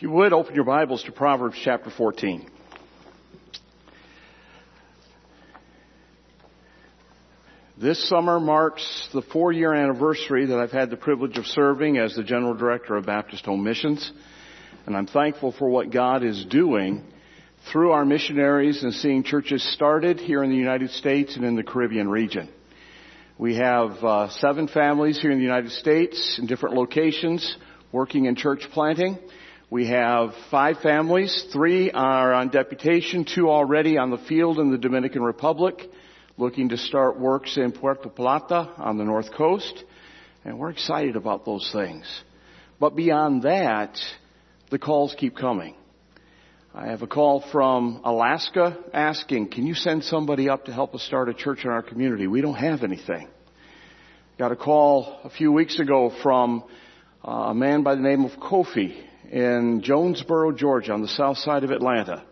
If you would, open your Bibles to Proverbs chapter 14. This summer marks the 4-year anniversary that I've had the privilege of serving as the General Director of Baptist Home Missions. And I'm thankful for what God is doing through our missionaries and seeing churches started here in the United States and in the Caribbean region. We have 7 families here in the United States in different locations working in church planting. We have 5 families. 3 are on deputation, 2 already on the field in the Dominican Republic, looking to start works in Puerto Plata on the north coast. And we're excited about those things. But beyond that, the calls keep coming. I have a call from Alaska asking, can you send somebody up to help us start a church in our community? We don't have anything. Got a call a few weeks ago from a man by the name of Kofi in Jonesboro, Georgia, on the south side of Atlanta.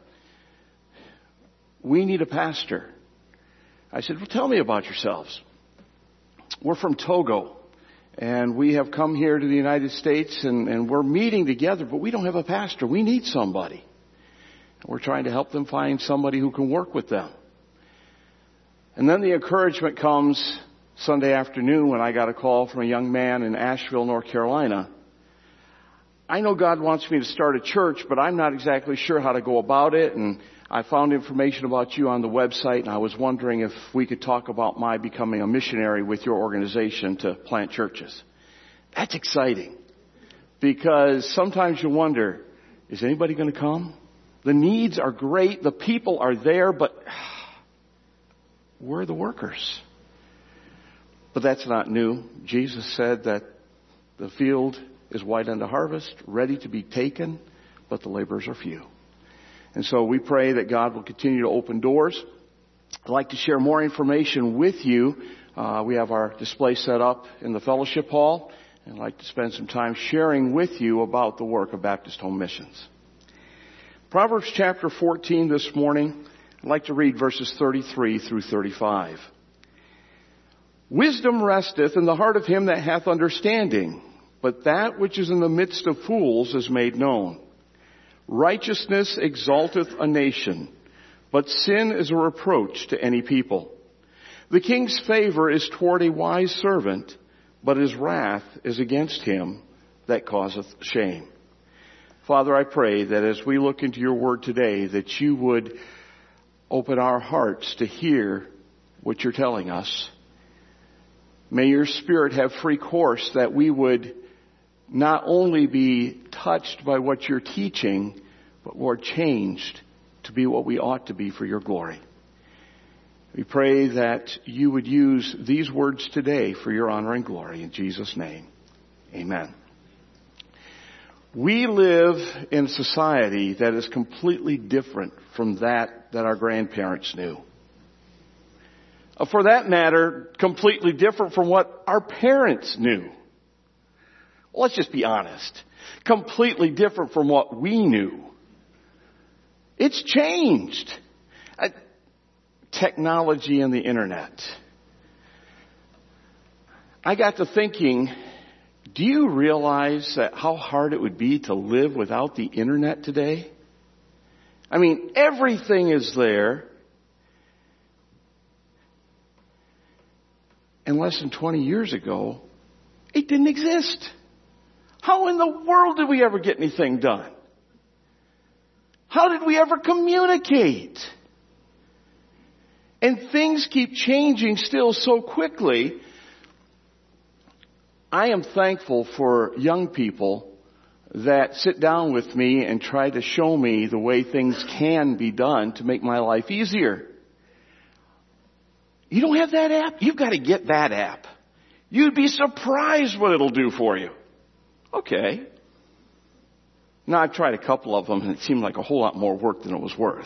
We need a pastor. I said, well, tell me about yourselves. We're from Togo, and we have come here to the United States, and we're meeting together, but we don't have a pastor. We need somebody. We're trying to help them find somebody who can work with them. And then the encouragement comes Sunday afternoon when I got a call from a young man in Asheville, North Carolina. I know God wants me to start a church, but I'm not exactly sure how to go about it. And I found information about you on the website, and I was wondering if we could talk about my becoming a missionary with your organization to plant churches. That's exciting, because sometimes you wonder, is anybody going to come? The needs are great. The people are there, but where are the workers? But that's not new. Jesus said that the field is white unto harvest, ready to be taken, but the laborers are few. And so we pray that God will continue to open doors. I'd like to share more information with you. We have our display set up in the fellowship hall, and I'd like to spend some time sharing with you about the work of Baptist Home Missions. Proverbs chapter 14 this morning, I'd like to read verses 33 through 35. Wisdom resteth in the heart of him that hath understanding, but that which is in the midst of fools is made known. Righteousness exalteth a nation, but sin is a reproach to any people. The king's favor is toward a wise servant, but his wrath is against him that causeth shame. Father, I pray that as we look into your word today, that you would open our hearts to hear what you're telling us. May your Spirit have free course, that we would not only be touched by what you're teaching, but Lord, changed to be what we ought to be for your glory. We pray that you would use these words today for your honor and glory. In Jesus' name, amen. We live in a society that is completely different from that our grandparents knew. For that matter, completely different from what our parents knew. Well, let's just be honest. Completely different from what we knew. It's changed. Technology and the internet. I got to thinking, do you realize that how hard it would be to live without the internet today? I mean, everything is there. And less than 20 years ago, it didn't exist. How in the world did we ever get anything done? How did we ever communicate? And things keep changing still so quickly. I am thankful for young people that sit down with me and try to show me the way things can be done to make my life easier. You don't have that app? You've got to get that app. You'd be surprised what it'll do for you. Okay. Now, I've tried a couple of them, and it seemed like a whole lot more work than it was worth.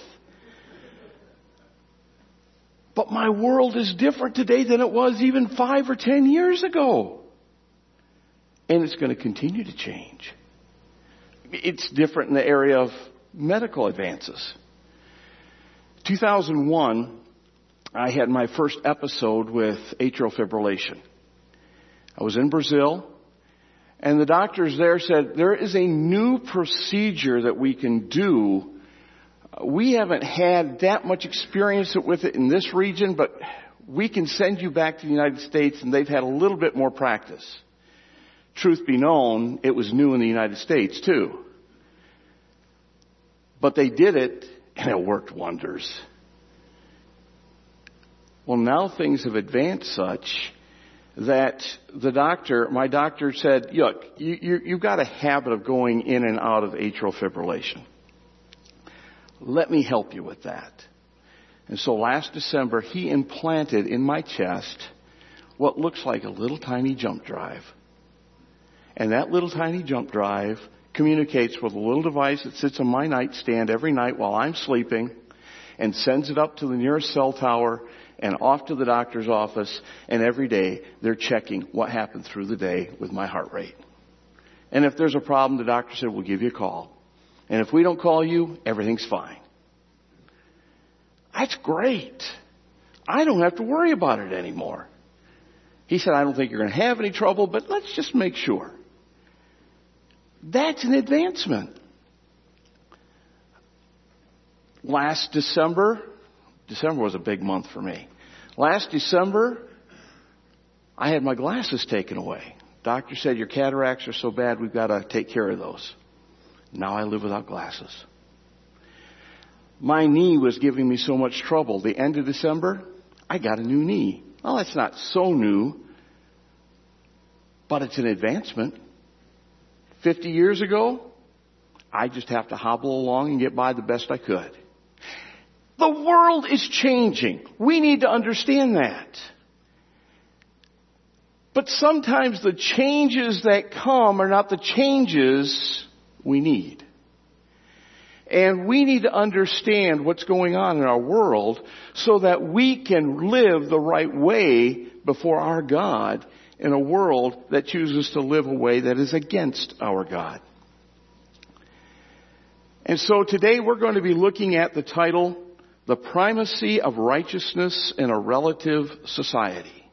But my world is different today than it was even 5 or 10 years ago. And it's going to continue to change. It's different in the area of medical advances. 2001, I had my first episode with atrial fibrillation. I was in Brazil, And the doctors there said, there is a new procedure that we can do. We haven't had that much experience with it in this region, but we can send you back to the United States, and they've had a little bit more practice. Truth be known, it was new in the United States too. But they did it, and it worked wonders. Well, now things have advanced such that my doctor said, look, you've got a habit of going in and out of atrial fibrillation. Let me help you with that. And so last December, he implanted in my chest what looks like a little tiny jump drive. And that little tiny jump drive communicates with a little device that sits on my nightstand every night while I'm sleeping and sends it up to the nearest cell tower and off to the doctor's office. And every day they're checking what happened through the day with my heart rate. And if there's a problem, the doctor said, we'll give you a call. And if we don't call you, everything's fine. That's great. I don't have to worry about it anymore. He said, I don't think you're going to have any trouble, but let's just make sure. That's an advancement. Last December was a big month for me. Last December, I had my glasses taken away. Doctor said, your cataracts are so bad, we've got to take care of those. Now I live without glasses. My knee was giving me so much trouble. The end of December, I got a new knee. Well, it's not so new, but it's an advancement. 50 years ago, I just have to hobble along and get by the best I could. The world is changing. We need to understand that. But sometimes the changes that come are not the changes we need. And we need to understand what's going on in our world so that we can live the right way before our God in a world that chooses to live a way that is against our God. And so today we're going to be looking at the title, The Primacy of Righteousness in a Relative Society.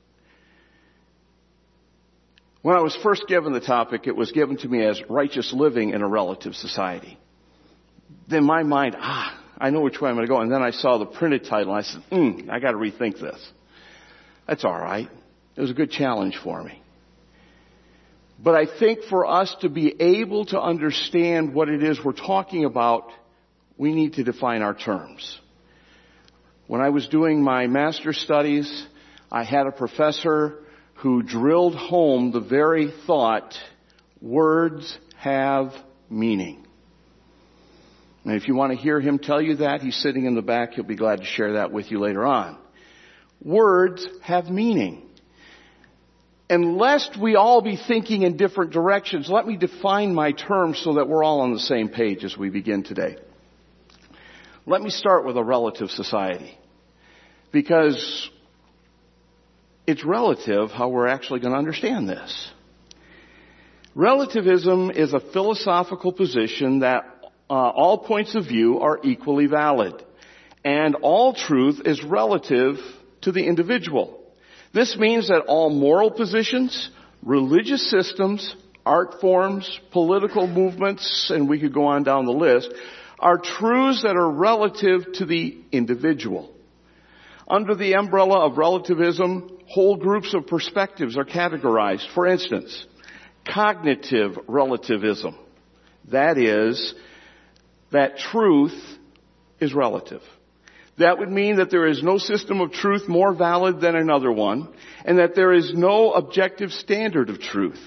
When I was first given the topic, it was given to me as righteous living in a relative society. Then my mind, I know which way I'm going to go. And then I saw the printed title and I said, I got to rethink this. That's all right. It was a good challenge for me. But I think for us to be able to understand what it is we're talking about, we need to define our terms. When I was doing my master's studies, I had a professor who drilled home the very thought, words have meaning. And if you want to hear him tell you that, he's sitting in the back. He'll be glad to share that with you later on. Words have meaning. And lest we all be thinking in different directions, let me define my terms so that we're all on the same page as we begin today. Let me start with a relative society, because it's relative how we're actually going to understand this. Relativism is a philosophical position that all points of view are equally valid, and all truth is relative to the individual. This means that all moral positions, religious systems, art forms, political movements, and we could go on down the list, are truths that are relative to the individual. Under the umbrella of relativism, whole groups of perspectives are categorized. For instance, cognitive relativism. That is, that truth is relative. That would mean that there is no system of truth more valid than another one, and that there is no objective standard of truth.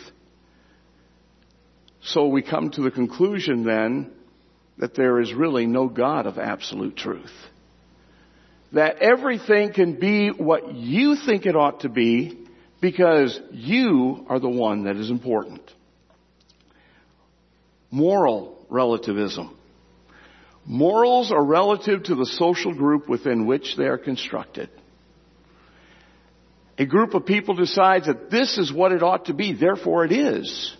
So we come to the conclusion then that there is really no God of absolute truth. That everything can be what you think it ought to be because you are the one that is important. Moral relativism. Morals are relative to the social group within which they are constructed. A group of people decides that this is what it ought to be, therefore it is.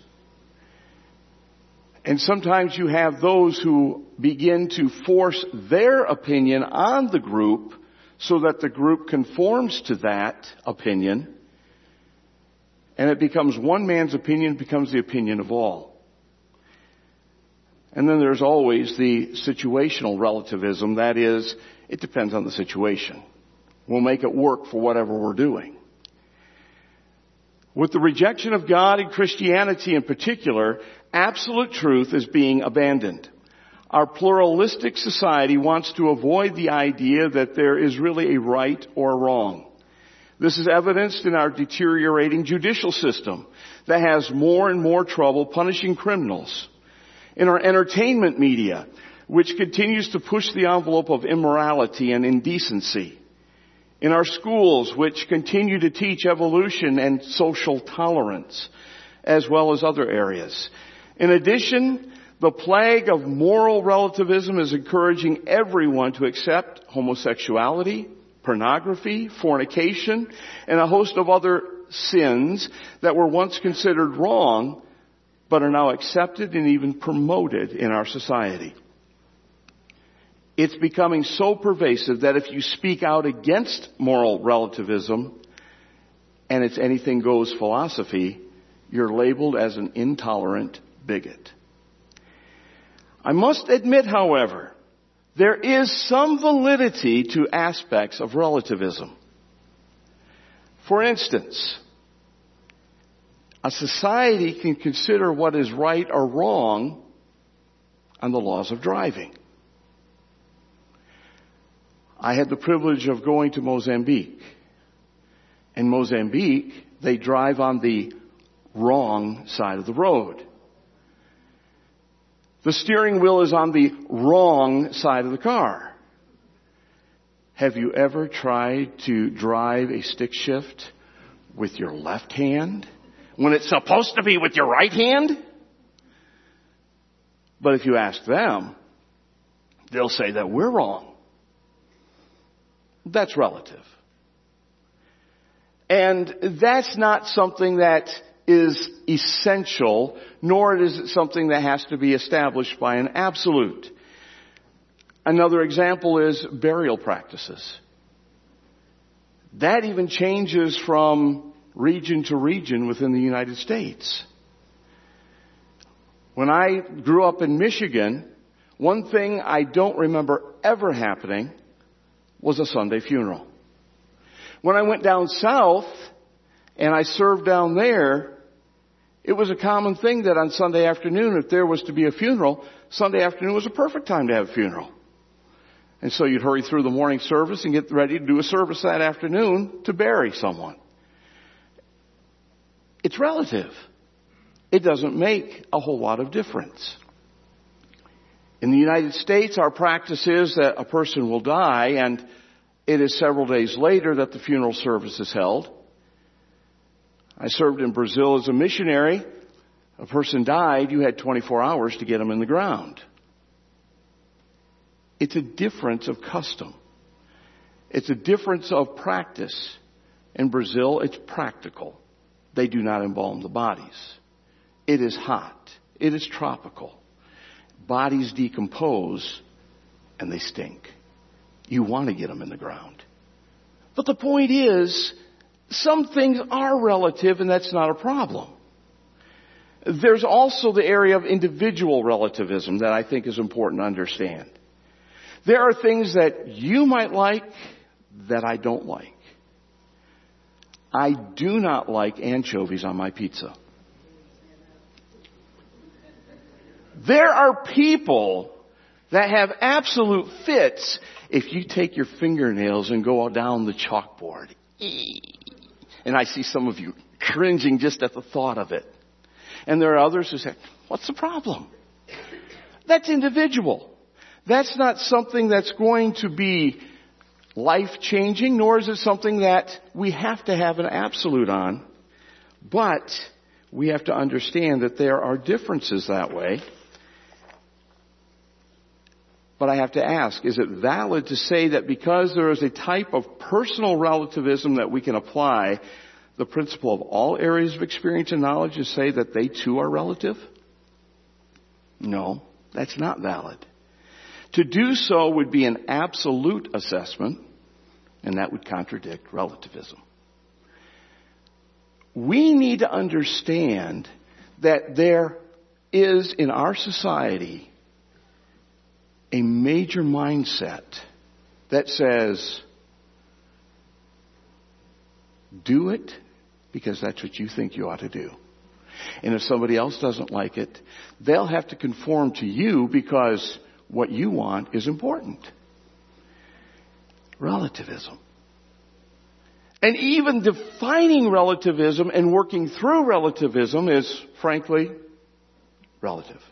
And sometimes you have those who begin to force their opinion on the group so that the group conforms to that opinion. And it becomes one man's opinion becomes the opinion of all. And then there's always the situational relativism. That is, it depends on the situation. We'll make it work for whatever we're doing. With the rejection of God and Christianity in particular, absolute truth is being abandoned. Our pluralistic society wants to avoid the idea that there is really a right or a wrong. This is evidenced in our deteriorating judicial system that has more and more trouble punishing criminals. In our entertainment media, which continues to push the envelope of immorality and indecency. In our schools, which continue to teach evolution and social tolerance, as well as other areas. In addition, the plague of moral relativism is encouraging everyone to accept homosexuality, pornography, fornication, and a host of other sins that were once considered wrong, but are now accepted and even promoted in our society. It's becoming so pervasive that if you speak out against moral relativism and it's anything goes philosophy, you're labeled as an intolerant bigot. I must admit, however, there is some validity to aspects of relativism. For instance, a society can consider what is right or wrong on the laws of driving. I had the privilege of going to Mozambique. In Mozambique, they drive on the wrong side of the road. The steering wheel is on the wrong side of the car. Have you ever tried to drive a stick shift with your left hand when it's supposed to be with your right hand? But if you ask them, they'll say that we're wrong. That's relative. And that's not something that is essential, nor is it something that has to be established by an absolute. Another example is burial practices. That even changes from region to region within the United States. When I grew up in Michigan, one thing I don't remember ever happening was a Sunday funeral. When I went down south and I served down there, it was a common thing that on Sunday afternoon, if there was to be a funeral, Sunday afternoon was a perfect time to have a funeral. And so you'd hurry through the morning service and get ready to do a service that afternoon to bury someone. It's relative. It doesn't make a whole lot of difference. In the United States, our practice is that a person will die and it is several days later that the funeral service is held. I served in Brazil as a missionary. A person died, you had 24 hours to get them in the ground. It's a difference of custom. It's a difference of practice. In Brazil, it's practical. They do not embalm the bodies. It is hot. It is tropical. Bodies decompose and they stink. You want to get them in the ground. But the point is, some things are relative and that's not a problem. There's also the area of individual relativism that I think is important to understand. There are things that you might like that I don't like. I do not like anchovies on my pizza. There are people that have absolute fits if you take your fingernails and go down the chalkboard. And I see some of you cringing just at the thought of it. And there are others who say, what's the problem? That's individual. That's not something that's going to be life-changing, nor is it something that we have to have an absolute on. But we have to understand that there are differences that way. But I have to ask, is it valid to say that because there is a type of personal relativism that we can apply the principle of all areas of experience and knowledge and say that they too are relative? No, that's not valid. To do so would be an absolute assessment, and that would contradict relativism. we need to understand that there is in our society a major mindset that says, do it because that's what you think you ought to do. And if somebody else doesn't like it, they'll have to conform to you because what you want is important. Relativism. And even defining relativism and working through relativism is, frankly, relative.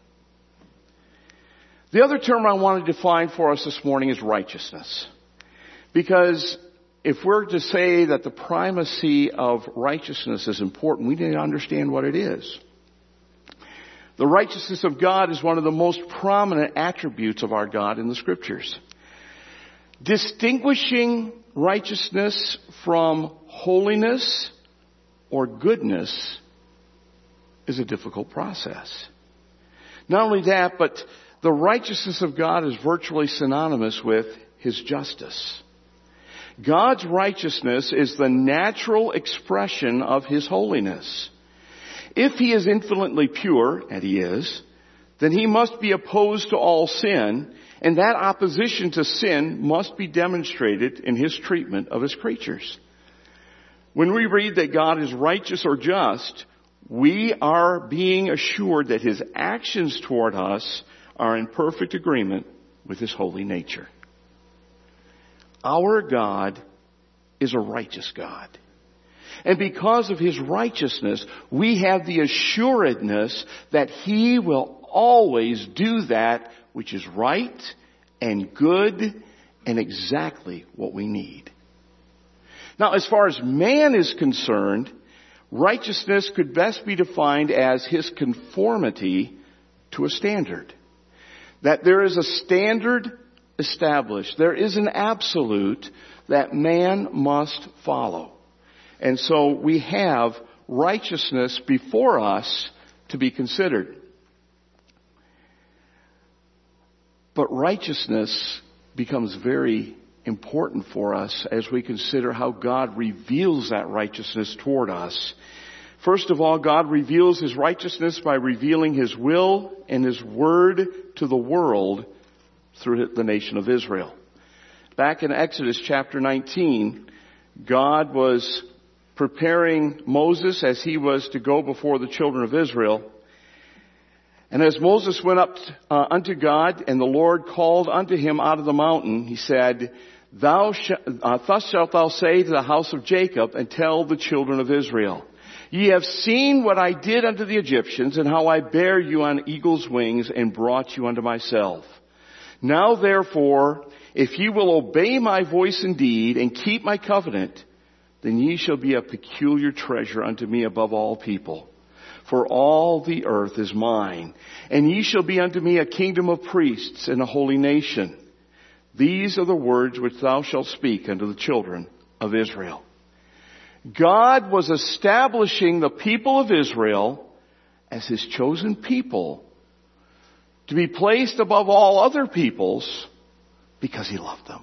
The other term I want to define for us this morning is righteousness. Because if we're to say that the primacy of righteousness is important, we need to understand what it is. The righteousness of God is one of the most prominent attributes of our God in the Scriptures. Distinguishing righteousness from holiness or goodness is a difficult process. Not only that, but the righteousness of God is virtually synonymous with His justice. God's righteousness is the natural expression of His holiness. If He is infinitely pure, and He is, then He must be opposed to all sin, and that opposition to sin must be demonstrated in His treatment of His creatures. When we read that God is righteous or just, we are being assured that His actions toward us are in perfect agreement with His holy nature. Our God is a righteous God. And because of His righteousness, we have the assuredness that He will always do that which is right and good and exactly what we need. Now, as far as man is concerned, righteousness could best be defined as his conformity to a standard. That there is a standard established. There is an absolute that man must follow. And so we have righteousness before us to be considered. But righteousness becomes very important for us as we consider how God reveals that righteousness toward us. First of all, God reveals His righteousness by revealing His will and His word to the world through the nation of Israel. Back in Exodus chapter 19, God was preparing Moses as he was to go before the children of Israel. And as Moses went up unto God, and the Lord called unto him out of the mountain, He said, thus shalt thou say to the house of Jacob, and tell the children of Israel, Ye have seen what I did unto the Egyptians, and how I bare you on eagle's wings, and brought you unto myself. Now therefore, if ye will obey my voice indeed, and keep my covenant, then ye shall be a peculiar treasure unto me above all people. For all the earth is mine, and ye shall be unto me a kingdom of priests and a holy nation. These are the words which thou shalt speak unto the children of Israel. God was establishing the people of Israel as His chosen people to be placed above all other peoples because He loved them.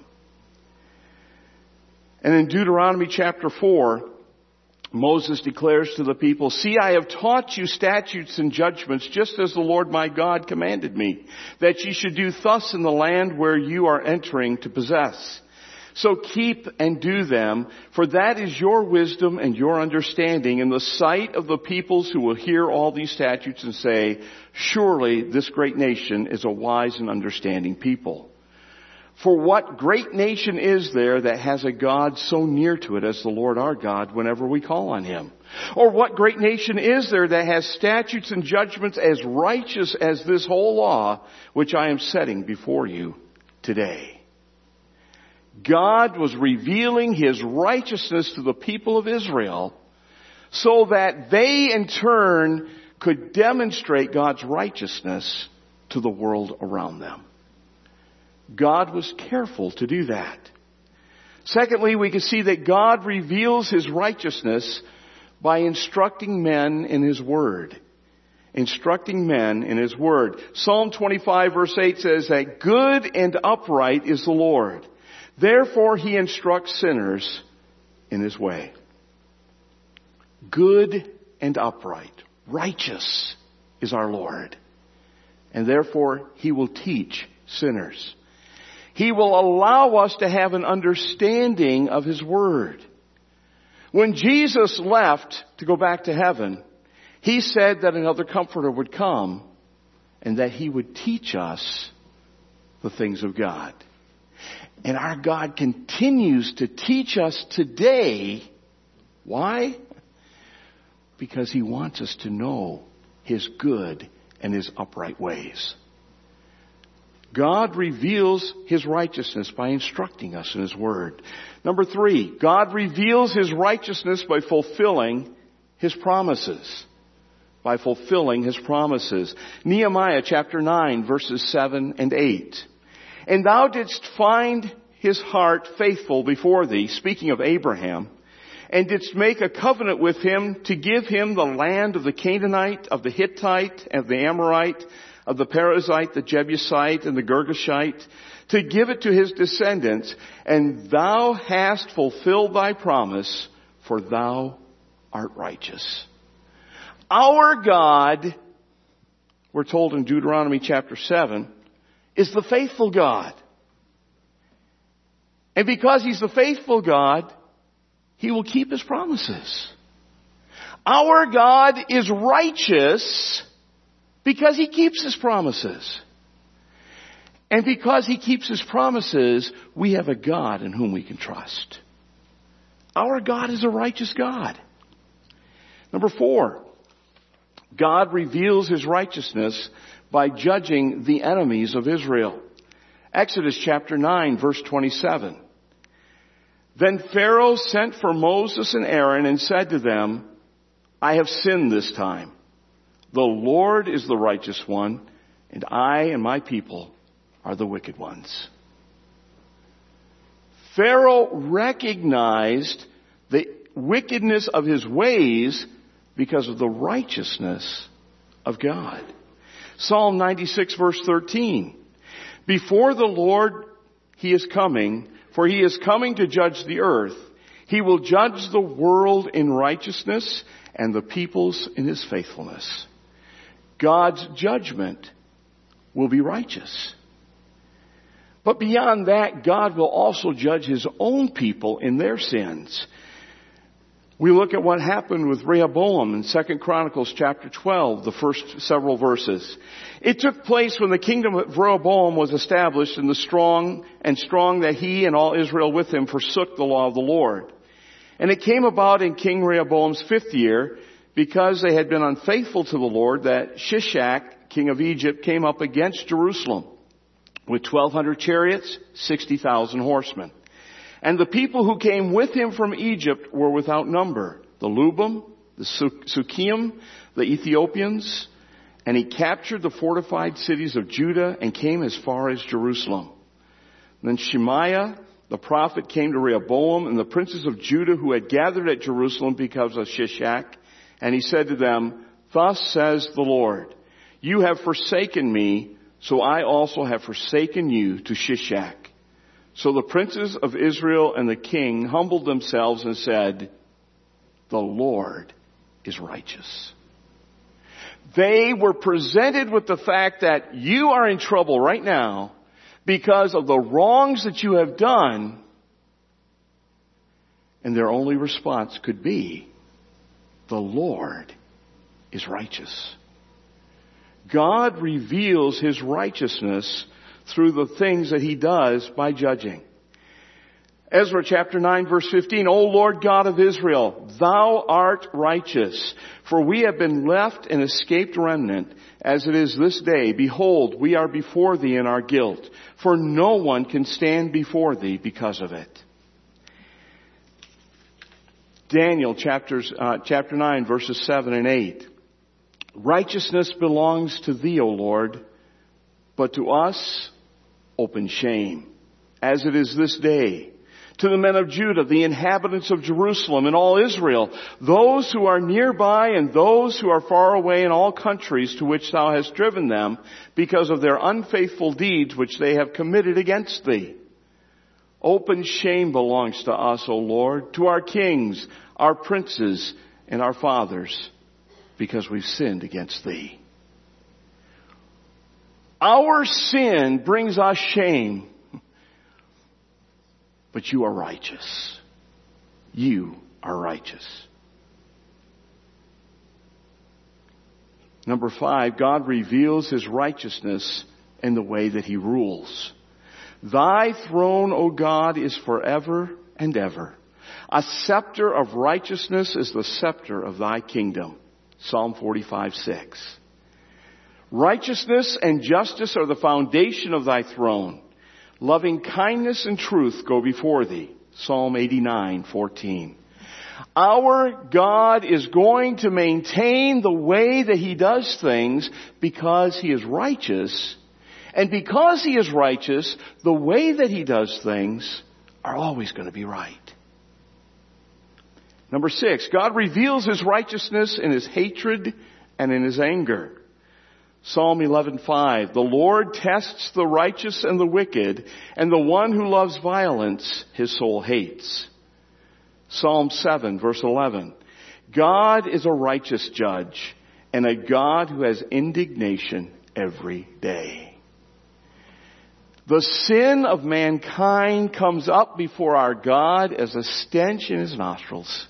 And in Deuteronomy chapter 4, Moses declares to the people, See, I have taught you statutes and judgments, just as the Lord my God commanded me, that ye should do thus in the land where you are entering to possess. So keep and do them, for that is your wisdom and your understanding in the sight of the peoples who will hear all these statutes and say, Surely this great nation is a wise and understanding people. For what great nation is there that has a God so near to it as the Lord our God whenever we call on Him? Or what great nation is there that has statutes and judgments as righteous as this whole law, which I am setting before you today? God was revealing His righteousness to the people of Israel so that they in turn could demonstrate God's righteousness to the world around them. God was careful to do that. Secondly, we can see that God reveals His righteousness by instructing men in His Word. Instructing men in His Word. Psalm 25 verse 8 says that good and upright is the Lord. Therefore He instructs sinners in His way. good and upright. Righteous is our Lord. And therefore, He will teach sinners. He will allow us to have an understanding of His Word. When Jesus left to go back to heaven, He said that another Comforter would come and that He would teach us the things of God. And our God continues to teach us today. Why? Because He wants us to know His good and His upright ways. God reveals His righteousness by instructing us in His Word. Number 3, God reveals His righteousness by fulfilling His promises. By fulfilling His promises. Nehemiah chapter 9 verses 7 and 8. And thou didst find his heart faithful before thee, speaking of Abraham, and didst make a covenant with him to give him the land of the Canaanite, of the Hittite, of the Amorite, of the Perizzite, the Jebusite, and the Girgashite, to give it to his descendants, and thou hast fulfilled thy promise, for thou art righteous. Our God, we're told in Deuteronomy chapter 7, is the faithful God. And because He's the faithful God, He will keep His promises. Our God is righteous because He keeps His promises. And because He keeps His promises, we have a God in whom we can trust. Our God is a righteous God. Number 4, God reveals His righteousness by judging the enemies of Israel. Exodus chapter 9 verse 27. Then Pharaoh sent for Moses and Aaron and said to them, I have sinned this time. The Lord is the righteous one, and I and my people are the wicked ones. Pharaoh recognized the wickedness of his ways because of the righteousness of God. Psalm 96 verse 13. Before the Lord He is coming, for He is coming to judge the earth. He will judge the world in righteousness and the peoples in His faithfulness. God's judgment will be righteous. But beyond that, God will also judge His own people in their sins. We look at what happened with Rehoboam in 2 Chronicles chapter 12, the first several verses. It took place when the kingdom of Rehoboam was established, and strong that he and all Israel with him forsook the law of the Lord. And it came about in King Rehoboam's 5th year, because they had been unfaithful to the Lord, that Shishak, king of Egypt, came up against Jerusalem with 1,200 chariots, 60,000 horsemen. And the people who came with him from Egypt were without number. The Lubim, the Sukkiim, the Ethiopians. And he captured the fortified cities of Judah and came as far as Jerusalem. Then Shemaiah, the prophet, came to Rehoboam and the princes of Judah who had gathered at Jerusalem because of Shishak. And he said to them, Thus says the Lord, you have forsaken me, so I also have forsaken you to Shishak. So the princes of Israel and the king humbled themselves and said, The Lord is righteous. They were presented with the fact that you are in trouble right now because of the wrongs that you have done. And their only response could be, The Lord is righteous. God reveals His righteousness through the things that He does by judging. Ezra chapter 9 verse 15, O Lord God of Israel, Thou art righteous, for we have been left an escaped remnant, as it is this day. Behold, we are before Thee in our guilt, for no one can stand before Thee because of it. Daniel chapter 9 verses 7 and 8. Righteousness belongs to Thee, O Lord, but to us open shame, as it is this day. To the men of Judah, the inhabitants of Jerusalem and all Israel, those who are nearby and those who are far away in all countries to which Thou hast driven them, because of their unfaithful deeds which they have committed against Thee. Open shame belongs to us, O Lord, to our kings, our princes, and our fathers, because we've sinned against thee. Our sin brings us shame, but you are righteous. You are righteous. Number 5, God reveals His righteousness in the way that He rules. Thy throne, O God, is forever and ever. A scepter of righteousness is the scepter of thy kingdom. Psalm 45:6. Righteousness and justice are the foundation of thy throne. Loving kindness and truth go before thee. Psalm 89:14. Our God is going to maintain the way that He does things because He is righteous. And because He is righteous, the way that He does things are always going to be right. Number 6, God reveals His righteousness in His hatred and in His anger. Psalm 11:5, the Lord tests the righteous and the wicked, and the one who loves violence His soul hates. Psalm 7, verse 11, God is a righteous judge and a God who has indignation every day. The sin of mankind comes up before our God as a stench in His nostrils.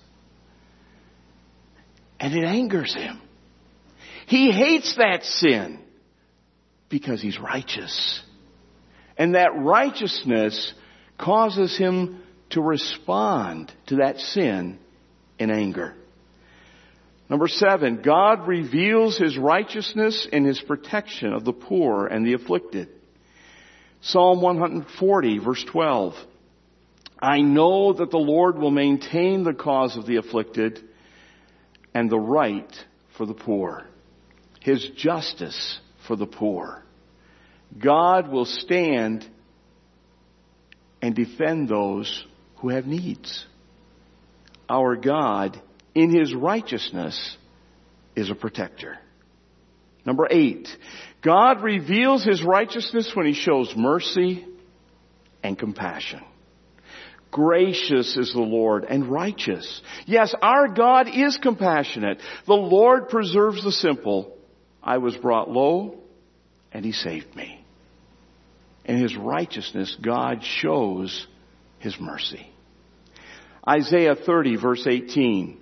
And it angers Him. He hates that sin because He's righteous. And that righteousness causes Him to respond to that sin in anger. Number 7, God reveals His righteousness in His protection of the poor and the afflicted. Psalm 140, verse 12. I know that the Lord will maintain the cause of the afflicted and the right for the poor. His justice for the poor. God will stand and defend those who have needs. Our God, in His righteousness, is a protector. Number 8, God reveals His righteousness when He shows mercy and compassion. Gracious is the Lord and righteous. Yes, our God is compassionate. The Lord preserves the simple. I was brought low, and He saved me. In His righteousness, God shows His mercy. Isaiah 30, verse 18.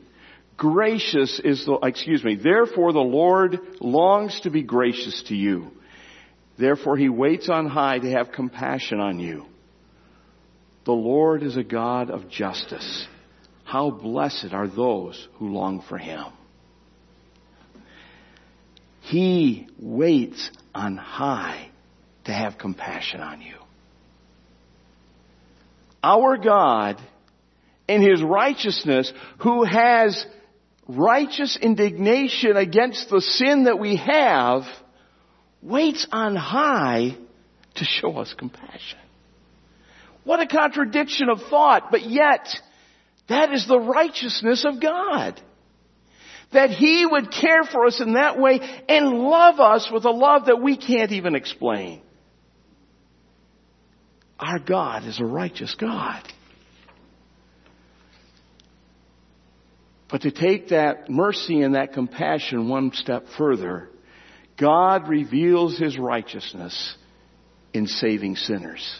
Therefore the Lord longs to be gracious to you. Therefore He waits on high to have compassion on you. The Lord is a God of justice. How blessed are those who long for Him. He waits on high to have compassion on you. Our God, in His righteousness, who has righteous indignation against the sin that we have, waits on high to show us compassion. What a contradiction of thought, but yet that is the righteousness of God. That He would care for us in that way and love us with a love that we can't even explain. Our God is a righteous God. But to take that mercy and that compassion one step further, God reveals His righteousness in saving sinners.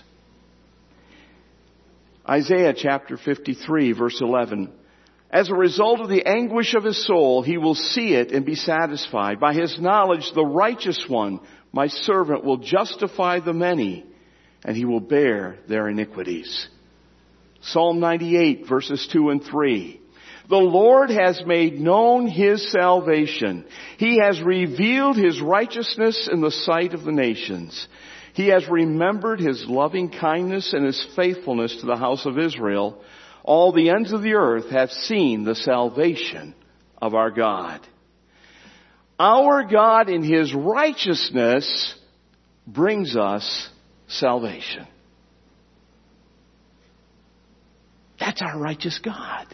Isaiah chapter 53, verse 11. As a result of the anguish of his soul, he will see it and be satisfied. By his knowledge, the righteous one, my servant, will justify the many, and he will bear their iniquities. Psalm 98, verses 2 and 3. The Lord has made known His salvation. He has revealed His righteousness in the sight of the nations. He has remembered His loving kindness and His faithfulness to the house of Israel. All the ends of the earth have seen the salvation of our God. Our God in His righteousness brings us salvation. That's our righteous God.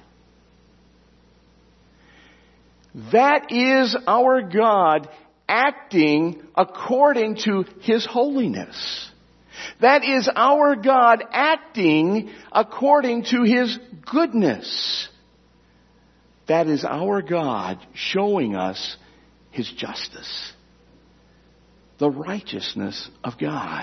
That is our God acting according to His holiness. That is our God acting according to His goodness. that is our God showing us His justice, the righteousness of God.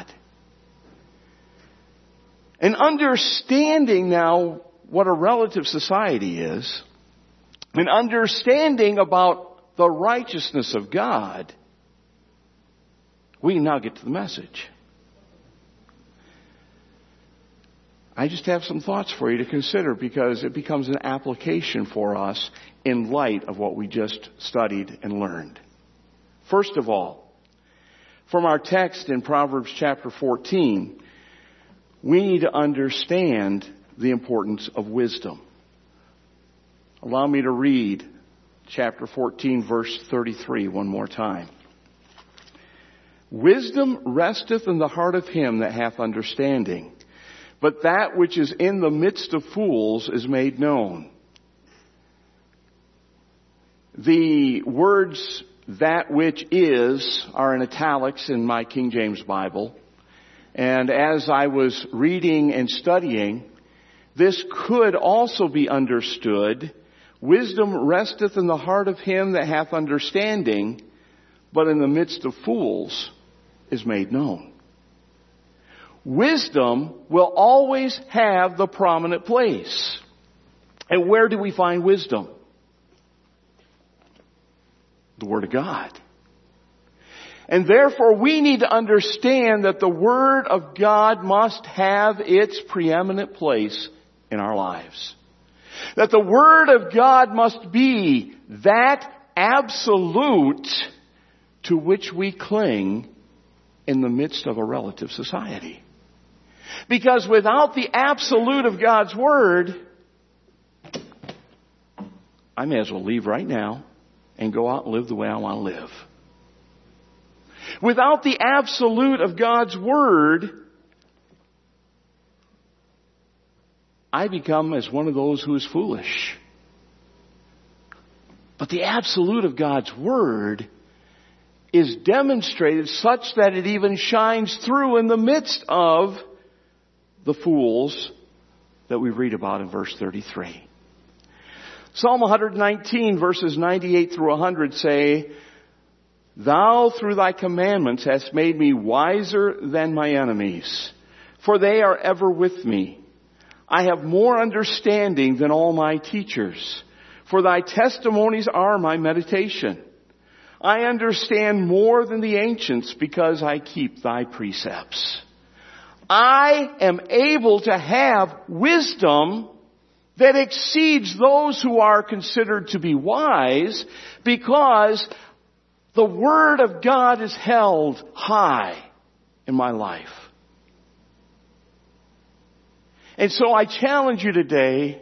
And understanding now what a relative society is, and understanding about the righteousness of God, we can now get to the message. I just have some thoughts for you to consider because it becomes an application for us in light of what we just studied and learned. First of all, from our text in Proverbs chapter 14, we need to understand the importance of wisdom. Allow me to read chapter 14, verse 33 one more time. Wisdom resteth in the heart of him that hath understanding, but that which is in the midst of fools is made known. The words "that which is" are in italics in my King James Bible. And as I was reading and studying, this could also be understood. Wisdom resteth in the heart of him that hath understanding, but in the midst of fools is made known. Wisdom will always have the prominent place. And where do we find wisdom? The Word of God. And therefore we need to understand that the Word of God must have its preeminent place in our lives. That the Word of God must be that absolute to which we cling in the midst of a relative society. Because without the absolute of God's Word, I may as well leave right now and go out and live the way I want to live. Without the absolute of God's Word, I become as one of those who is foolish. But the absolute of God's Word is demonstrated such that it even shines through in the midst of the fools that we read about in verse 33. Psalm 119 verses 98 through 100 say, Thou through thy commandments hast made me wiser than my enemies, for they are ever with me. I have more understanding than all my teachers, for thy testimonies are my meditation. I understand more than the ancients because I keep thy precepts. I am able to have wisdom that exceeds those who are considered to be wise because the Word of God is held high in my life. And so I challenge you today,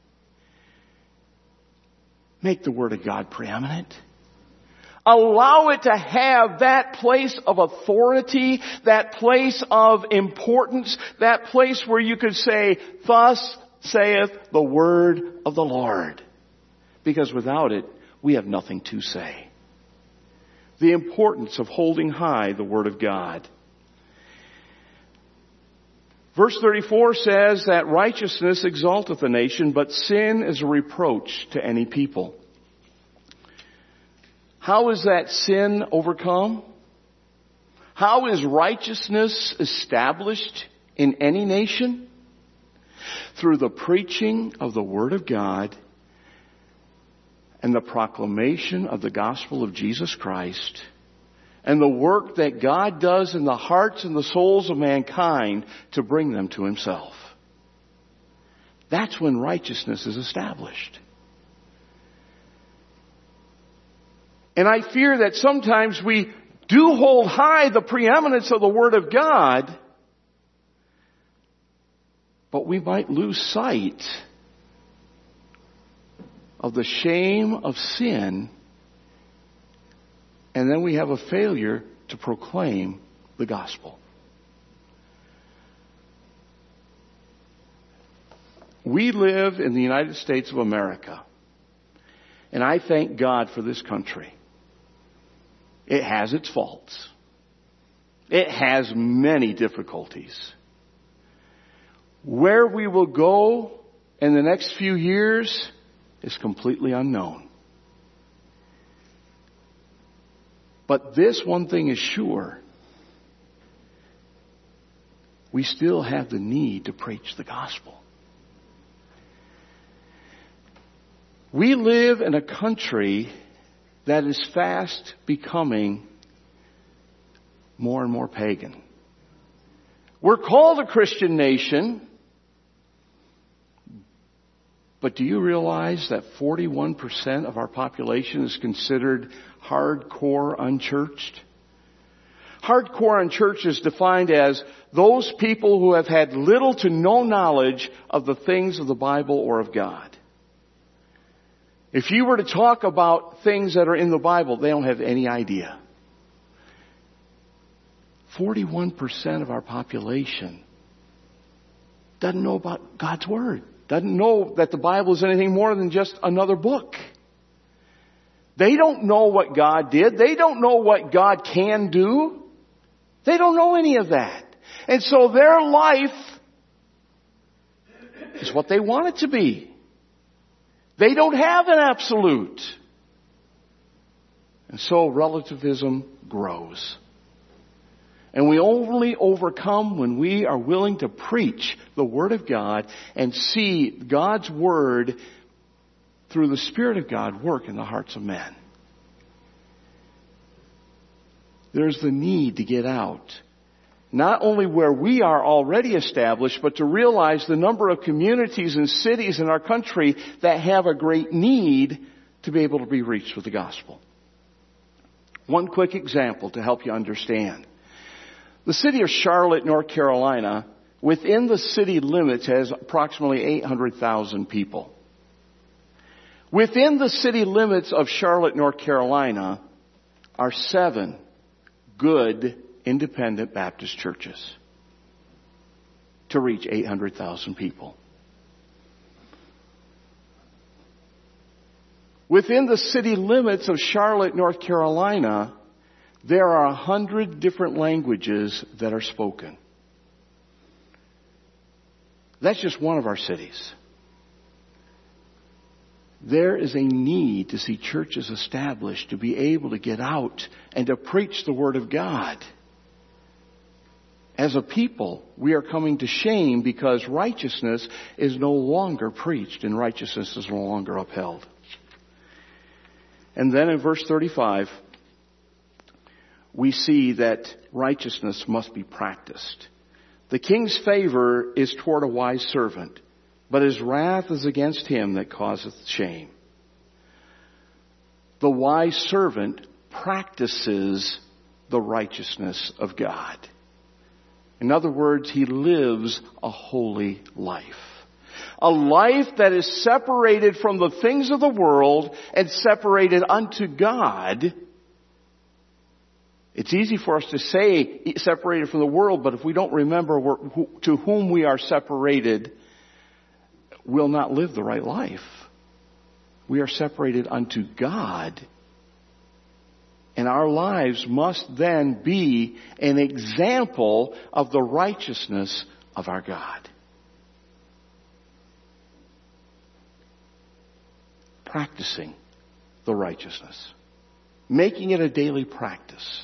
make the Word of God preeminent. Allow it to have that place of authority, that place of importance, that place where you could say, Thus saith the word of the Lord. Because without it, we have nothing to say. The importance of holding high the Word of God. Verse 34 says that righteousness exalteth a nation, but sin is a reproach to any people. How is that sin overcome? How is righteousness established in any nation? Through the preaching of the Word of God and the proclamation of the gospel of Jesus Christ and the work that God does in the hearts and the souls of mankind to bring them to Himself. That's when righteousness is established. And I fear that sometimes we do hold high the preeminence of the Word of God, but we might lose sight of the shame of sin, and then we have a failure to proclaim the gospel. We live in the United States of America, and I thank God for this country. It has its faults. It has many difficulties. Where we will go in the next few years, is completely unknown. But this one thing is sure. We still have the need to preach the gospel. We live in a country that is fast becoming more and more pagan. We're called a Christian nation, but do you realize that 41% of our population is considered hardcore unchurched? Hardcore unchurched is defined as those people who have had little to no knowledge of the things of the Bible or of God. If you were to talk about things that are in the Bible, they don't have any idea. 41% of our population doesn't know about God's Word. Doesn't know that the Bible is anything more than just another book. They don't know what God did. They don't know what God can do. They don't know any of that. And so their life is what they want it to be. They don't have an absolute. And so relativism grows. And we only overcome when we are willing to preach the Word of God and see God's Word through the Spirit of God work in the hearts of men. There's the need to get out. Not only where we are already established, but to realize the number of communities and cities in our country that have a great need to be able to be reached with the gospel. One quick example to help you understand. The city of Charlotte, North Carolina, within the city limits has approximately 800,000 people. Within the city limits of Charlotte, North Carolina, are 7 good independent Baptist churches to reach 800,000 people. Within the city limits of Charlotte, North Carolina, there are 100 different languages that are spoken. That's just one of our cities. There is a need to see churches established to be able to get out and to preach the Word of God. As a people, we are coming to shame because righteousness is no longer preached and righteousness is no longer upheld. And then in verse 35, we see that righteousness must be practiced. The king's favor is toward a wise servant, but his wrath is against him that causeth shame. The wise servant practices the righteousness of God. In other words, he lives a holy life. A life that is separated from the things of the world and separated unto God. It's easy for us to say separated from the world, but if we don't remember to whom we are separated, we'll not live the right life. We are separated unto God. And our lives must then be an example of the righteousness of our God. Practicing the righteousness. Making it a daily practice.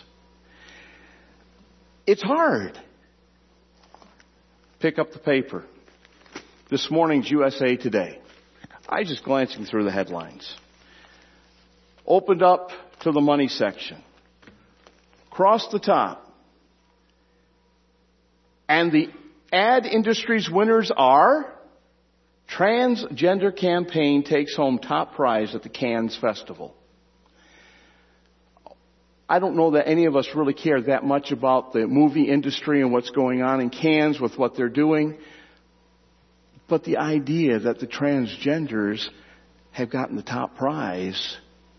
It's hard. Pick up the paper. This morning's USA Today. I was just glancing through the headlines. Opened up to the money section. Across the top. And the ad industry's winners are Transgender Campaign takes home top prize at the Cannes Festival. I don't know that any of us really care that much about the movie industry and what's going on in Cannes with what they're doing. But the idea that the transgenders have gotten the top prize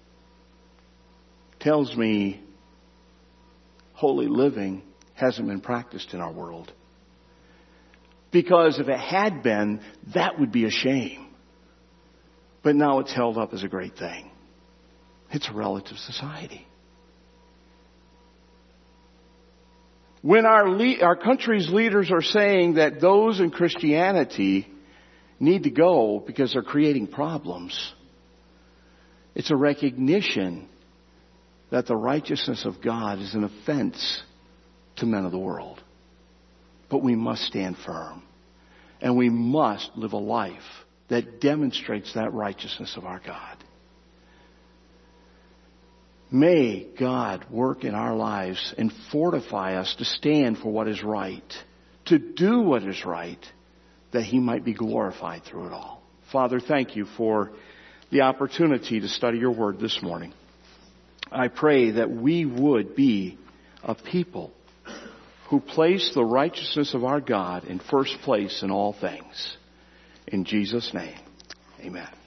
tells me holy living hasn't been practiced in our world. Because if it had been, that would be a shame. But now it's held up as a great thing. It's a relative society. When our country's leaders are saying that those in Christianity need to go because they're creating problems, It's a recognition that the righteousness of God is an offense to men of the world. But we must stand firm. And we must live a life that demonstrates that righteousness of our God. May God work in our lives and fortify us to stand for what is right, to do what is right, that He might be glorified through it all. Father, thank You for the opportunity to study Your Word this morning. I pray that we would be a people who place the righteousness of our God in first place in all things. In Jesus' name, amen.